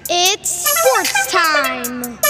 It's sports time!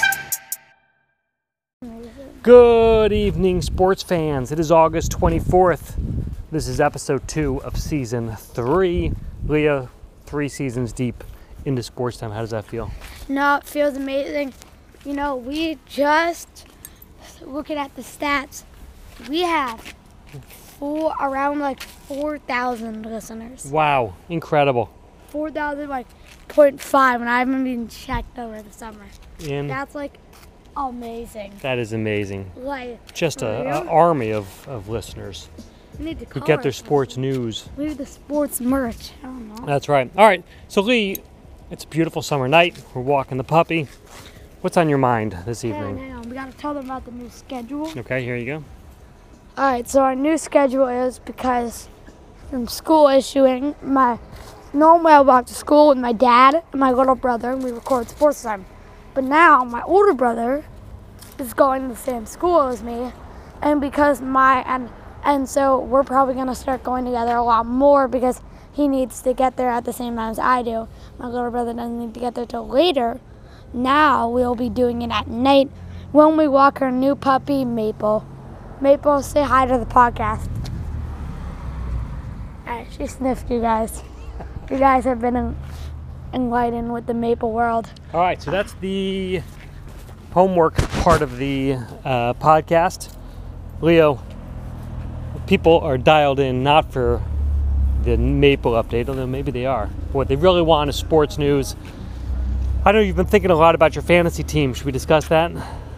Good evening, sports fans. It is August 24th. This is episode 2 of season 3. Leah, 3 seasons deep into sports time. How does that feel? No, it feels amazing. You know, we just, looking at the stats, we have around 4,000 listeners. Wow, incredible. 4,000, 0.5, and I haven't even checked over the summer. That's amazing. That is amazing. Just an real? army of listeners We need to who call get their ourselves. sports news. We need the sports merch. I don't know. That's right. All right, so Lee, it's a beautiful summer night. We're walking the puppy. What's on your mind this evening? Hang on. We got to tell them about the new schedule. Okay, here you go. All right, so our new schedule is because from school issuing, normally I walk to school with my dad and my little brother, and we record sports time. But now my older brother is going to the same school as me, and because so we're probably gonna start going together a lot more because he needs to get there at the same time as I do. My little brother doesn't need to get there till later. Now we'll be doing it at night when we walk our new puppy, Maple. Maple, say hi to the podcast. Alright, she sniffed you guys. You guys have been enlightened with the Maple world. All right, so that's the homework part of the podcast. Leo, people are dialed in not for the Maple update, although maybe they are. What they really want is sports news. I know you've been thinking a lot about your fantasy team. Should we discuss that?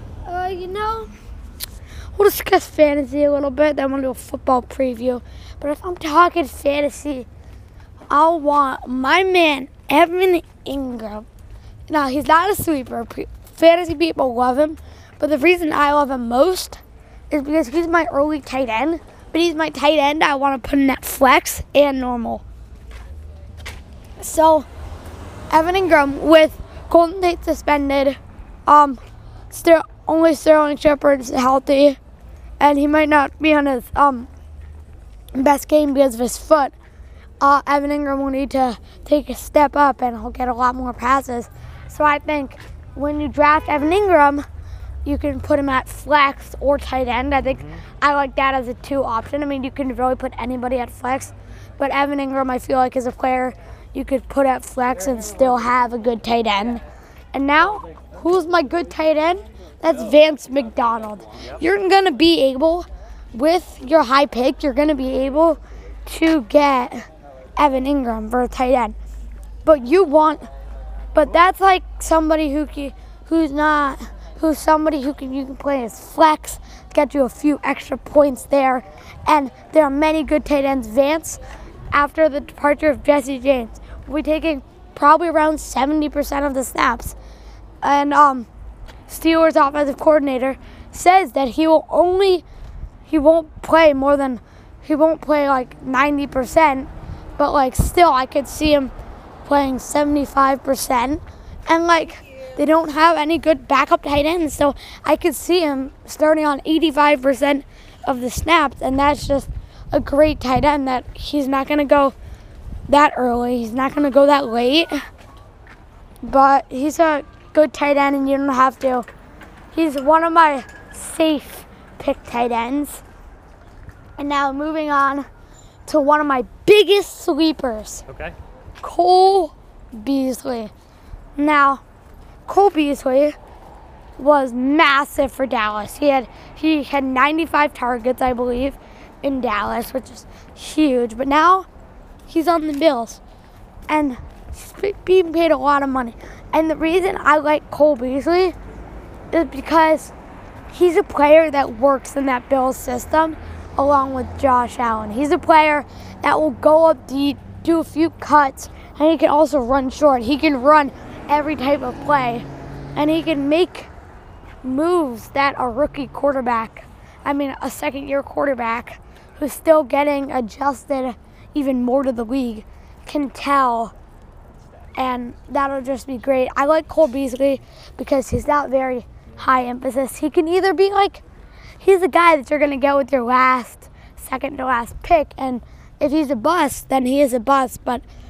We'll discuss fantasy a little bit, then we'll do a football preview. But if I'm talking fantasy, I'll want my man, Evan Ingram. Now, he's not a sweeper. Fantasy people love him. But the reason I love him most is because he's my early tight end. But he's my tight end I want to put in at flex and normal. So, Evan Ingram with Golden State suspended. Only Sterling Shepard's healthy. And he might not be on his best game because of his foot. Evan Ingram will need to take a step up and he'll get a lot more passes. So I think when you draft Evan Ingram, you can put him at flex or tight end. I think I like that as a 2 option. I mean, you can really put anybody at flex. But Evan Ingram, I feel like, is a player you could put at flex and still have a good tight end. And now, who's my good tight end? That's Vance McDonald. You're going to be able, with your high pick, you're going to be able to get Evan Ingram for a tight end. But that's like somebody you can play as flex, get you a few extra points there. And there are many good tight ends. Vance, after the departure of Jesse James, will be taking probably around 70% of the snaps. And Steelers offensive coordinator says that he won't play 90%, but still I could see him playing 75%, and they don't have any good backup tight ends, so I could see him starting on 85% of the snaps, and that's just a great tight end that he's not going to go that early, he's not going to go that late, but he's a good tight end, and you don't have to. He's one of my safe pick tight ends. And now moving on to one of my biggest sleepers. Okay. Cole Beasley. Now, Cole Beasley was massive for Dallas. He had 95 targets, I believe, in Dallas, which is huge. But now he's on the Bills. And he's being paid a lot of money. And the reason I like Cole Beasley is because he's a player that works in that Bills system along with Josh Allen. He's a player that will go up deep, do a few cuts, and he can also run short. He can run every type of play, and he can make moves that a second-year quarterback who's still getting adjusted even more to the league can tell. And that'll just be great. I like Cole Beasley because he's not very high emphasis. He can either be he's the guy that you're going to get with your second to last pick. And if he's a bust, then he is a bust. But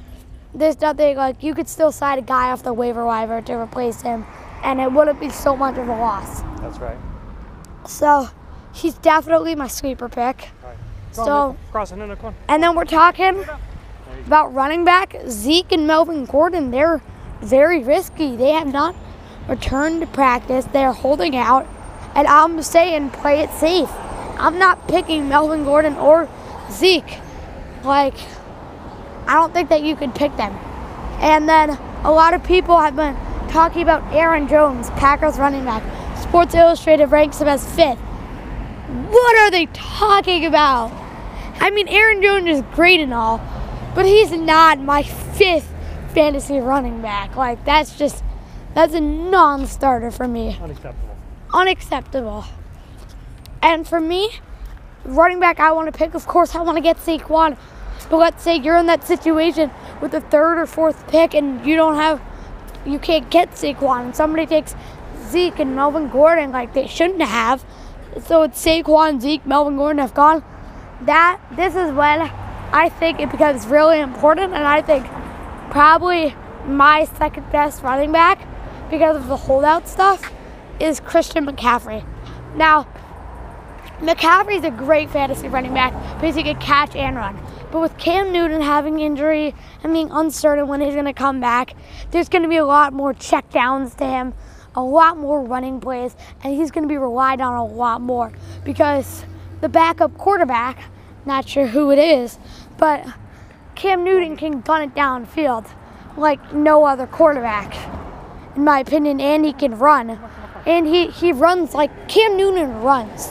there's nothing like you could still sign a guy off the waiver wire to replace him, and it wouldn't be so much of a loss. That's right. So he's definitely my sleeper pick. All right. So, cross it in, come on. and then we're talking about running back Zeke and Melvin Gordon. They're very risky. They have not returned to practice. They're holding out, and I'm saying play it safe. I'm not picking Melvin Gordon or Zeke. Like, I don't think that you could pick them. And then a lot of people have been talking about Aaron Jones, Packers running back. Sports Illustrated ranks him as 5th. What are they talking about? I mean, Aaron Jones is great and all, but he's not my 5th fantasy running back. Like, that's a non-starter for me. Unacceptable. And for me, running back I want to pick, of course, I want to get Saquon. But let's say you're in that situation with the 3rd or 4th pick and you can't get Saquon, and somebody takes Zeke and Melvin Gordon like they shouldn't have. So it's Saquon, Zeke, Melvin Gordon have gone. This is when I think it becomes really important, and I think probably my 2nd best running back, because of the holdout stuff, is Christian McCaffrey. Now, McCaffrey's a great fantasy running back because he can catch and run. But with Cam Newton having injury and being uncertain when he's going to come back, there's going to be a lot more checkdowns to him, a lot more running plays, and he's going to be relied on a lot more because the backup quarterback, not sure who it is, but Cam Newton can gun it downfield like no other quarterback, in my opinion, and he can run. And he runs like Cam Newton runs.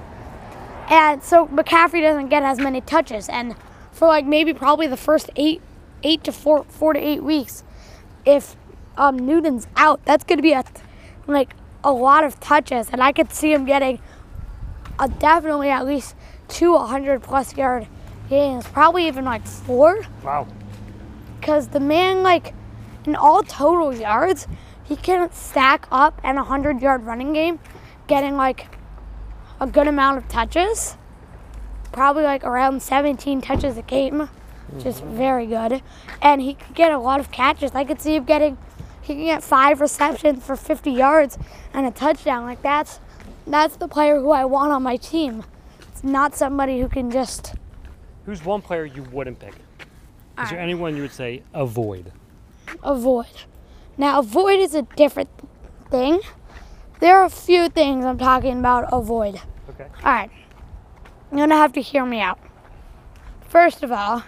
And so McCaffrey doesn't get as many touches. And for like maybe probably the first 4 to 8 weeks, if Newton's out, that's going to be a lot of touches. And I could see him getting definitely at least 2 100+ yard games, probably even like 4. Wow. Because the man, like, in all total yards, he can stack up an 100-yard running game, getting like a good amount of touches, probably like around 17 touches a game, which is very good. And he could get a lot of catches. I could see him he can get 5 receptions for 50 yards and a touchdown. Like that's the player who I want on my team. It's not somebody who can just. Who's one player you wouldn't pick? Is there anyone you would say avoid? Avoid. Now, avoid is a different thing. There are a few things I'm talking about avoid. Okay. All right. You're going to have to hear me out. First of all,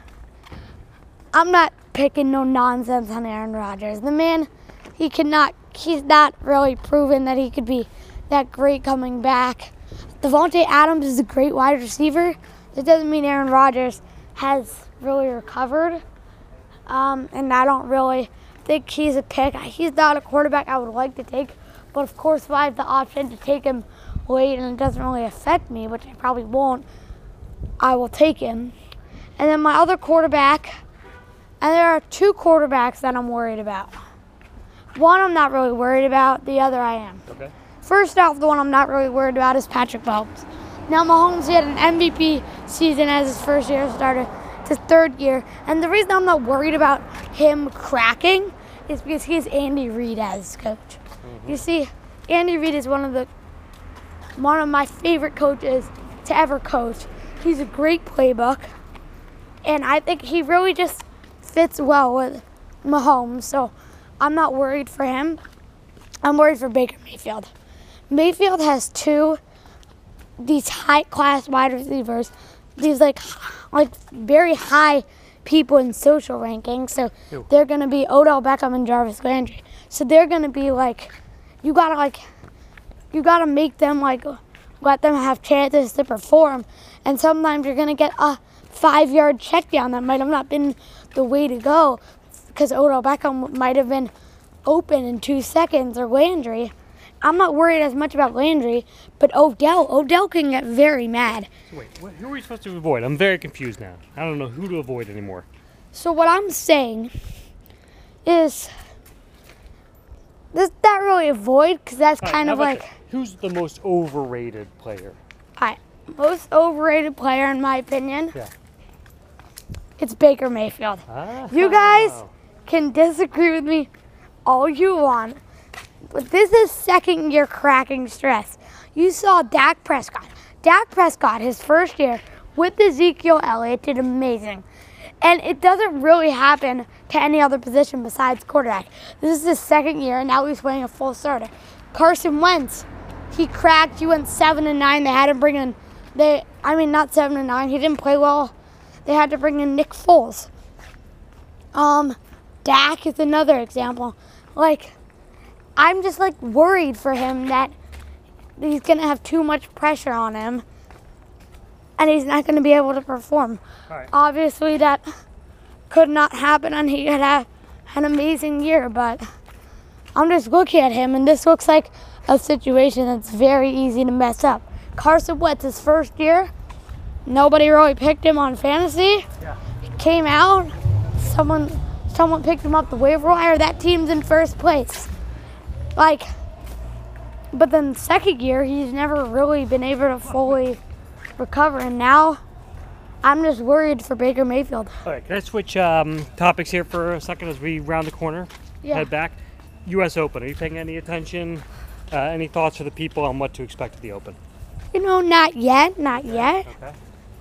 I'm not picking no nonsense on Aaron Rodgers. The man, he's not really proven that he could be that great coming back. Devontae Adams is a great wide receiver. That doesn't mean Aaron Rodgers has really recovered. And I don't really think he's a pick. He's not a quarterback I would like to take. But of course, if I have the option to take him late and it doesn't really affect me, which I probably won't, I will take him. And then my other quarterback, and there are 2 quarterbacks that I'm worried about. One I'm not really worried about, the other I am. Okay. First off, the one I'm not really worried about is Patrick Mahomes. Now, Mahomes, he had an MVP season as his first year starter. It's his 3rd year. And the reason I'm not worried about him cracking is because he has Andy Reid as his coach. You see, Andy Reid is one of my favorite coaches to ever coach. He's a great playbook, and I think he really just fits well with Mahomes. So I'm not worried for him. I'm worried for Baker Mayfield. Mayfield has 2 these high-class wide receivers, these like very high people in social rankings. So they're going to be Odell Beckham and Jarvis Landry. So they're going to be like, you gotta make them let them have chances to perform. And sometimes you're going to get a 5-yard check down that might have not been the way to go because Odell Beckham might have been open in 2 seconds, or Landry. I'm not worried as much about Landry, but Odell can get very mad. So wait, who are we supposed to avoid? I'm very confused now. I don't know who to avoid anymore. So what I'm saying is, not really avoid, because that's kind of like... Who's the most overrated player? Most overrated player, in my opinion, Yeah. it's Baker Mayfield. Ah. can disagree with me all you want, but this is second year cracking stress. You saw Dak Prescott. Dak Prescott, his first year with Ezekiel Elliott, did amazing. And it doesn't really happen to any other position besides quarterback. This is his second year, and now he's playing a full starter. Carson Wentz, he cracked. He went 7-9. They had to bring in, not 7-9. He didn't play well. They had to bring in Nick Foles. Dak is another example. I'm just worried for him that he's gonna have too much pressure on him, and he's not gonna be able to perform. Right. Obviously, that could not happen, and he could have an amazing year. But I'm just looking at him, and this looks like a situation that's very easy to mess up. Carson Wentz, his first year, nobody really picked him on fantasy. Yeah. He came out, someone picked him up the waiver wire. That team's in first place. But then second year, he's never really been able to fully recover, and now I'm just worried for Baker Mayfield. All right, can I switch topics here for a second as we round the corner? Yeah. Head back. U.S. Open. Are you paying any attention? Any thoughts for the people on what to expect at the Open? Not yet. Not yet. Okay.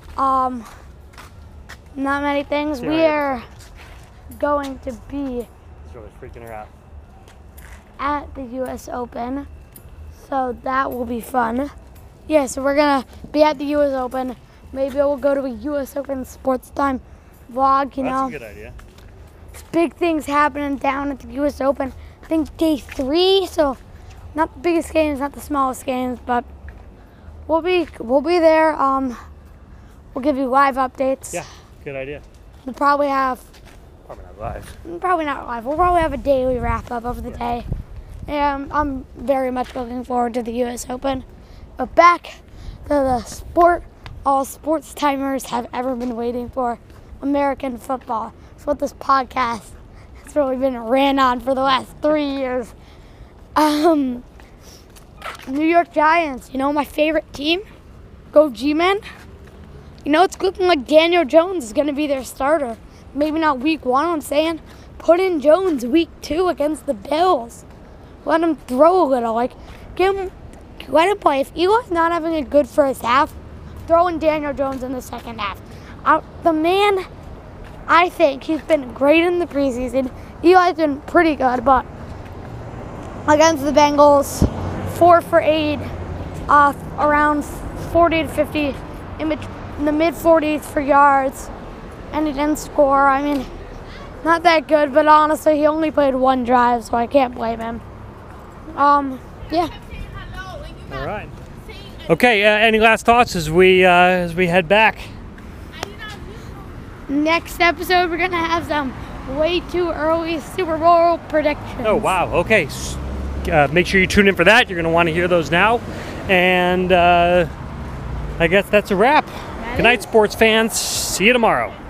Not many things. Yeah, We yeah. are going to be It's really freaking her out. at the U.S. Open, so that will be fun. Yeah, so we're going to be at the U.S. Open. Maybe we'll go to a U.S. Open sports time vlog, That's a good idea. Big things happening down at the U.S. Open. I think day 3, so not the biggest games, not the smallest games, but we'll be there. We'll give you live updates. Yeah, good idea. We'll probably have, Probably not live. probably not live, we'll probably have a daily wrap up of the day. And I'm very much looking forward to the U.S. Open. But back to the sport all sports timers have ever been waiting for, American football. It's what this podcast has really been ran on for the last 3 years. New York Giants, my favorite team. Go G-Men. It's looking like Daniel Jones is going to be their starter. Maybe not week 1, I'm saying. Put in Jones week 2 against the Bills. Let him throw a little. Let him play. If Eli's not having a good first half, throw in Daniel Jones in the second half. The man, I think he's been great in the preseason. Eli's been pretty good, but against the Bengals, 4 for 8, around 40 to 50, in the mid-40s for yards, and he didn't score. Not that good, but honestly, he only played 1 drive, so I can't blame him. Yeah. All right. Okay. Any last thoughts as we head back? Next episode, we're gonna have some way too early Super Bowl predictions. Oh wow. Okay. Make sure you tune in for that. You're gonna want to hear those now, and I guess that's a wrap. Good night, sports fans. See you tomorrow.